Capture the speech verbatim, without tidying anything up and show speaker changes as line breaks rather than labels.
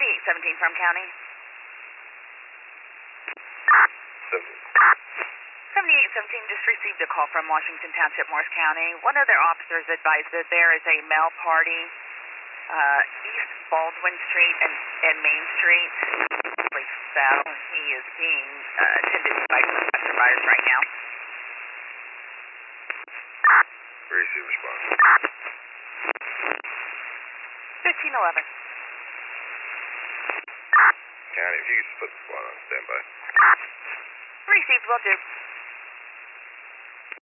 seventy-eight seventeen from county. seventy-eight seventeen just received a call from Washington Township, Morris County. One of their officers advised that there is a male party uh, East Baldwin Street and, and Main Street. So he is being uh, attended by some passerbyers right now.
Receive response.
fifteen eleven.
County, if you could just put the squad on standby.
Received, will do.